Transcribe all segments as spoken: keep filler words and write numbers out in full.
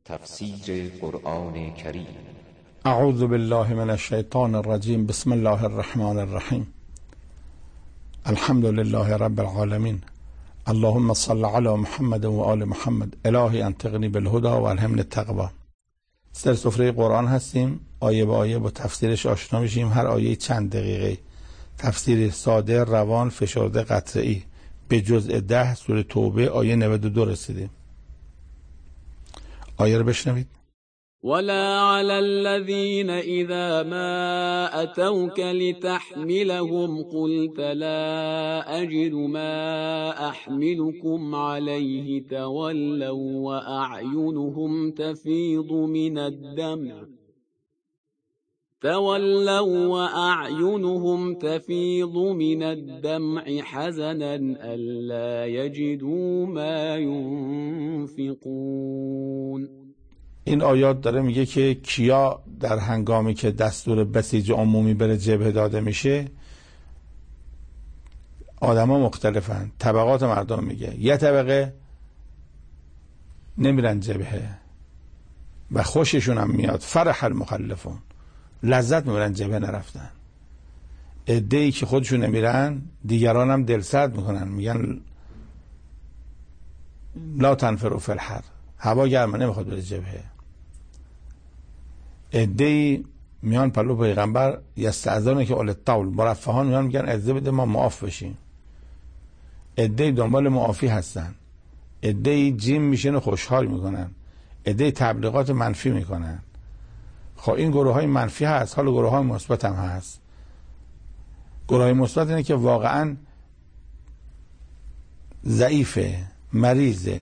تفسیر قرآن کریم. اعوذ بالله من الشیطان الرجیم. بسم الله الرحمن الرحیم. الحمد لله رب العالمین. اللهم صل علی محمد و آل محمد. الهی انطقنی بالهدى و الهمنی التقوی. در سفره قرآن هستیم، آیه به آیه با تفسیرش آشنا میشیم. هر آیه چند دقیقه، تفسیر ساده، روان، فشرده، قطعی. به جزء ده سوره توبه آیه نود و دو رسیدیم. آیه رو بشنوید. ولا على الذين إذا ما أتوك لتحملهم قلت لا أجد ما أحملكم عليه تولوا وأعينهم تفيض من الدمع تولوا وأعينهم تفيض من الدمع حزنا ألا يجدوا ما ينفقون. این آیات داره میگه که کیا در هنگامی که دستور بسیج عمومی بره جبهه داده میشه، آدما مختلفن، طبقات مردم میگه. یه طبقه نمیرن جبهه و خوششون هم میاد، فرح المخلفون، لذت میبرن جبهه نرفتن. عده‌ای که خودشون نمیرن دیگران هم دلسرد میکنن، میگن لا تنفروا فی الحر، هوا گرمه نمیخواد بره جبهه. عده‌ای میان پلو پیغمبر یستأذنون که اول الطول، مرفهان میان میگن اجازه بده ما معاف بشیم. عده‌ای دنبال معافی هستن، عده‌ای جیم میشن و خوشحال میکنن، عده‌ای تبلیغات منفی میکنن. خب این گروه های منفی هست، حالا گروه های مثبت هم هست. گروه های مثبت اینه که واقعا ضعیفه، مریضه،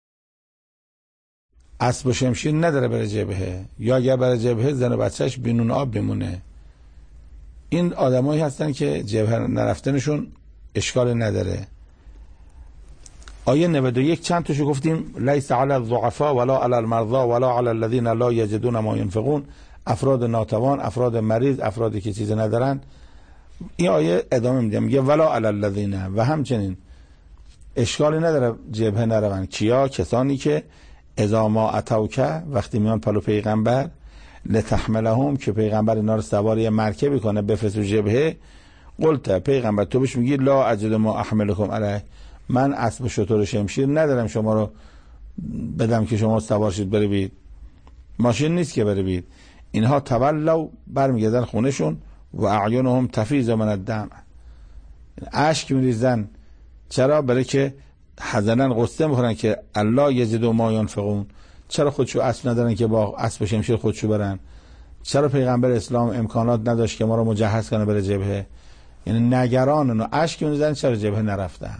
اسب و شمشیر نداره بره جبهه، یا اگر بره جبهه زن و بچهش بینون آب بمونه. این آدمایی هستن که جبهه نرفتنشون اشکال نداره. آیه نود و یک چند توشو گفتیم، لیس علی الضعفاء ولا علی المرضى ولا علی الذین لا یجدون ما ينفقون. افراد ناتوان، افراد مریض، افرادی که چیز ندارن. این آیه ادامه میده، میگه ولا علی الذین، و همچنین اشکالی نداره جبهه نرون. کیا؟ کسانی که اذا ما اتوکه، وقتی میان پلو پیغمبر، لتحملهم، که پیغمبر اینا رو سوار مرکبی کنه بفرست جبهه، قلت، پیغمبر تو بهش میگی لا اجد ما احملکم علیه، من اسب و شتر و شمشیر ندارم شما رو بدم که شما سوار شید بروید، ماشین نیست که بروید. اینها تولوا، برمیگردن خونشون، و اعینهم تفیض من الدمع، اشک میریزن. چرا؟ برای که حزنن، قصه میخورن که الله یجدوا ما ینفقون. چرا خودشو اسب ندارن که با اسب و شمشیر خودشو برن؟ چرا پیغمبر اسلام امکانات نداشت که ما رو مجهز کنه بره جبهه؟ یعنی نگرانن و اشک میریزن چرا جبهه نرفتن.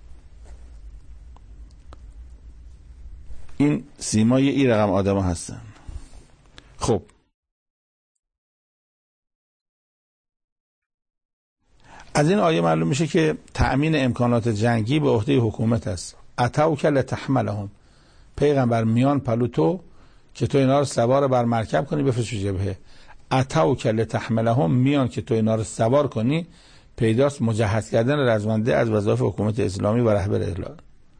این سیمای این رقم آدم ها هستن. خب از این آیه معلوم میشه که تأمین امکانات جنگی به عهده حکومت است. اتوک لتحملهم، پیغمبر میان پلو تو که تو اینا رو سوار بر مرکب کنی بفرست جبهه. اتوک لتحملهم، میان که تو اینا رو سوار کنی. پیداست مجهز کردن رزمنده از وظایف حکومت اسلامی و رهبر اسلام.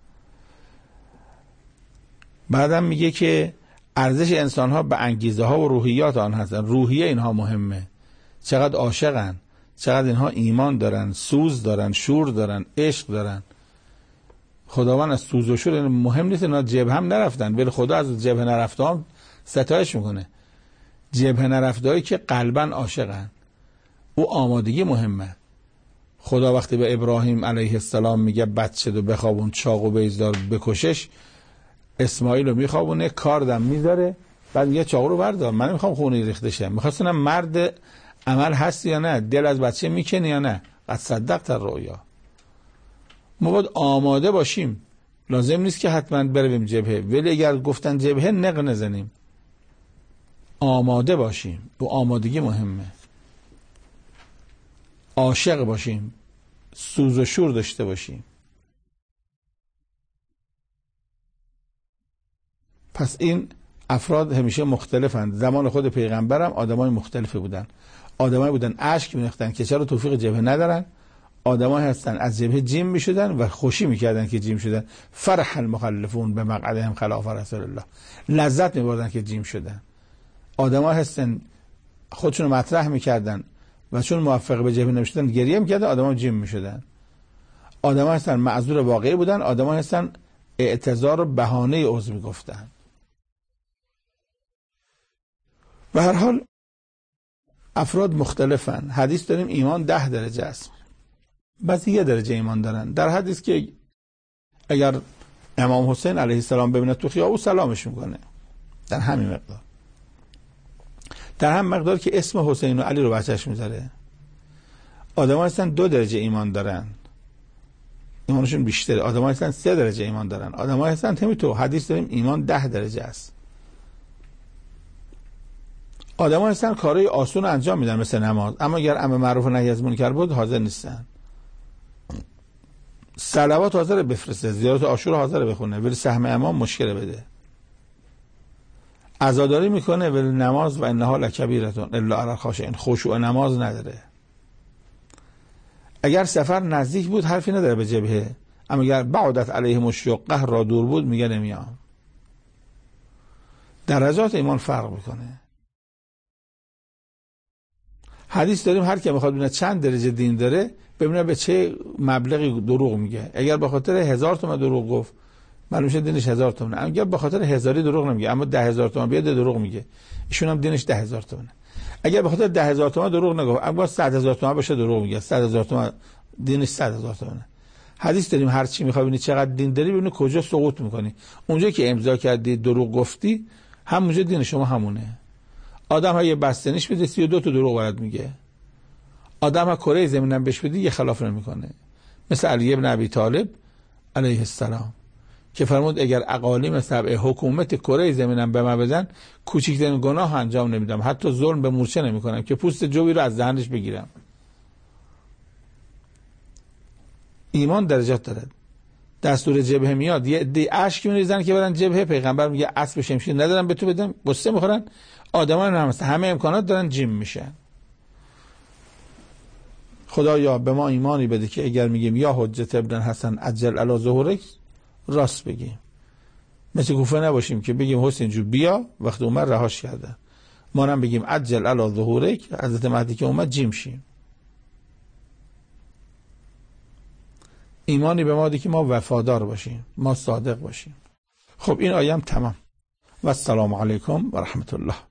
بعدم میگه که ارزش انسان ها به انگیزه ها و روحیات آن هستن. روحیه اینها مهمه، چقدر عاشقن، چقدر اینها ایمان دارن، سوز دارن، شور دارن، عشق دارن. خداوند از سوز و شور مهم نیست. اینا جبهه هم نرفتن، ولی خدا از جبهه نرفته هم ستایش میکنه. جبهه نرفته هایی که قلبا عاشقن، او آمادگی مهمه. خدا وقتی به ابراهیم علیه السلام میگه بچه دو بخوابون، چاقو بیزدار بکشش، اسماعیل رو میخوابونه، کاردم میذاره، بعد میگه چاقو رو بردار، من نمیخوام خونی ریخته شه. میخواستم مرد عمل هست یا نه، دل از بچه میکنی یا نه. قد صدقت الرؤیا. ما باید آماده باشیم. لازم نیست که حتما برویم جبهه، ولی اگر گفتن جبهه نق نزنیم، آماده باشیم. و آمادگی مهمه. عاشق باشیم، سوز و شور داشته باشیم. پس این افراد همیشه مختلفند. زمان خود پیغمبرم آدمای مختلفی بودن. آدمایی بودن اشک می‌ریختن که چرا توفیق جبهه ندارن، آدم‌ها هستن از جبهه جیم میشدن و خوشی میکردن که جیم شدن. فرح المخلفون به مقعدهم خلاف رسول الله، لذت میبردن که جیم شدن. آدم‌ها هستن خودشون رو مطرح میکردن و چون موفق به جبهه نمیشدن گریه میکردن، آدم‌ها جیم میشدن. آدم‌ها هستن معذور واقعی بودن، آدم‌ها هستن اعتذار و بهانه عذر میگفتن. به هر حال افراد مختلفن. حدیث داریم ایمان ده درجه است، بعضی یه درجه ایمان دارن. در حدیث که اگر امام حسین علیه السلام ببینه تو خیابون سلامش میکنه، در همین مقدار، در هم مقدار که اسم حسین و علی رو بچهش میذاره. آدم ها هستن دو درجه ایمان دارن، ایمانشون بیشتره. آدم ها هستن سه درجه ایمان دارن. آدم ها هستن همینطور. حدیث داریم ایمان ده درجه است. آدم ها هستن کارهای آسون انجام میدن مثل نماز، اما اگر امر معروف و نهی از منکر بود حاضر نیستن. صلوات حاضر بفرسته، زیارت عاشور حاضر بخونه، ولی سهم امام مشکل بده. عزاداری میکنه ولی نماز و انها لکبیرتون الا علی الخاشعین، خشوع نماز نداره. اگر سفر نزدیک بود حرفی نداره به جبهه، اما اگر بعدت علیهم الشقه را دور بود میگه نمیام. درجات ایمان فرق میکنه. حدیث داریم هر کی میخواد ببینه چند درجه دین داره ببینه به چه مبلغی دروغ میگه. اگر به خاطر هزار تومن دروغ گفت معلوم میشه دینش هزار تومنه. اگر به خاطر هزاری دروغ نمیگه اما ده هزار تومن بیاد دروغ میگه، ایشون هم دینش ده هزار تومنه. اگر به خاطر ده هزار تومن دروغ نگفت اما صد هزار تومن باشه دروغ میگه، صد هزار تومن دینش صد هزار تومنه. حدیث داریم هر چی میخوای ببینی چقدر دین داری ببینی کجا سقوط میکنی. اونجا که امضا کردی دروغ گفتی همونجا دین شما همونه. آدم ها یه بستنیش بده سی و دو تا دروغ برات میگه. آدم ها کره زمینم بهش بدی یه خلاف نمیکنه. مثل علی ابن ابی طالب علیه السلام که فرمود اگر اقالیم تبع حکومت کره زمینم به من بدن کوچکترین گناه انجام نمیدم، حتی ظلم به مورچه نمیکنم که پوست جوی رو از دهنش بگیرم. ایمان درجات داره. دستور جبهه میاد یه عده اشک میریزن که برن جبهه، پیغمبر میگه اسب شمشیر ندارن به تو بدم، قصه میخورن. آدمان هم هست همه امکانات دارن جیم میشن. خدایا به ما ایمانی بده که اگر میگیم یا حجت ابن حسن عجل علی ظهورک راست بگیم، مثل کوفه نباشیم که بگیم حسین جو بیا وقت عمر رهاش کرده، ما هم بگیم عجل علی ظهورک حضرت مهدی که اومد جیم شیم. ایمانی به ما ده که ما وفادار باشیم، ما صادق باشیم. خب این آیه هم تمام و السلام علیکم و رحمت الله.